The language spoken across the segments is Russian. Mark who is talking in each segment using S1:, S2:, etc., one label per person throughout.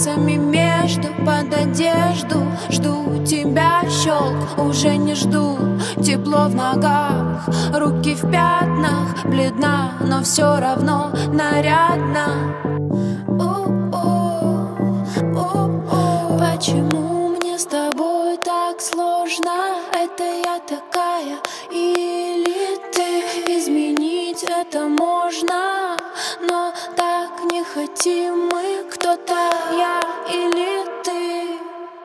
S1: пальцами между под одежду. Жду тебя, щелк, уже не жду. Тепло в ногах, руки в пятнах. Бледна, но все равно нарядна. Почему мне с тобой так сложно? Это я такая или ты? Изменить это можно, но так не хотим мы. Кто-то я или ты?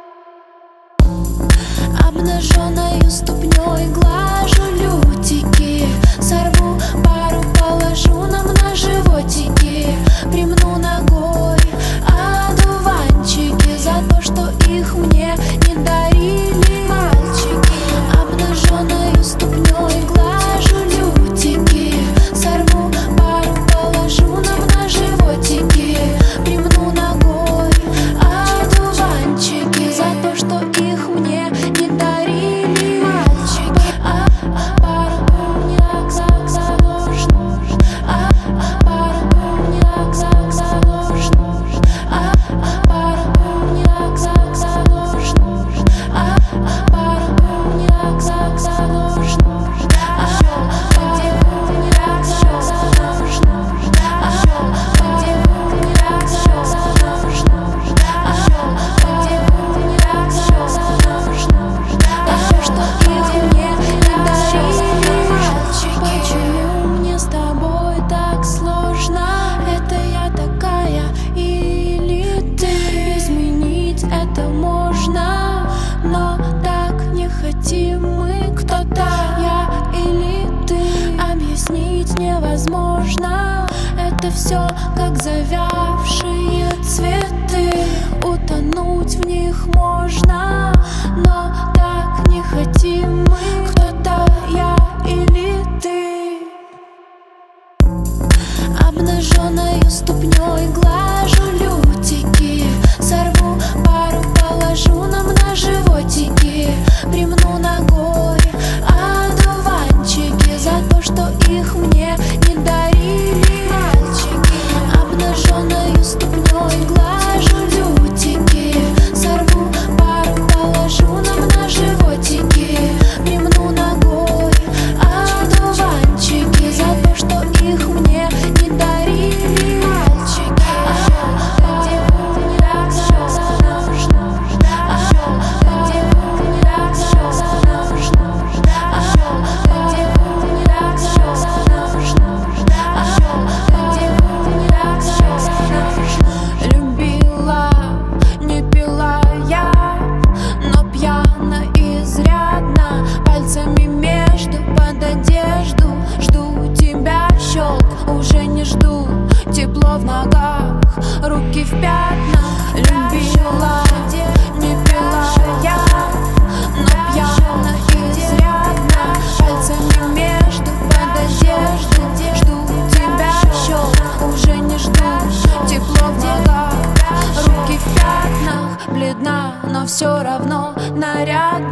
S1: Обнаженной ступней глажу лютики. Сорву пару, положу нам на животики. Примну ногой одуванчики за то, что их мне не дарили мальчики. Обнаженной ступней глажу лютики. Сорву пару, положу нам на животики. Примну ногой одуванчики за то, что их мне не дарили мальчики. Пару умняк заложно. Пару умняк заложно. Пару умняк заложно. Пару умняк заложно. Почему мне с тобой так сложно? Это я такая или ты? Изменить это можно, но так не хотим мы. Кто-то я или ты? Объяснить невозможно. Это все как завявшие цветы. Утонуть в них можно, но так не хотим мы. Кто-то я или ты? Обнаженной ступней глажу лютики. Сорву пару, положу нам на животики. Примну ногой одуванчики за то, что их мне не дарили мальчики. Обнаженной ступней глажу лютики. Сорву пару, положу нам на животики. Примну ногой одуванчики за то, что их мне не дарили мальчики. Любила, не пила я, но пьяна изрядно. Пальцами между под одежду. Жду тебя, щелк, уже не жду. Тепло в ногах, руки в пятнах. Любила, не пила я, но пьяна изрядно. Пальцами между под одежду. Жду тебя, щелк, уже не жду. Тепло в ногах, руки в пятнах. Бледна, но все равно нарядна.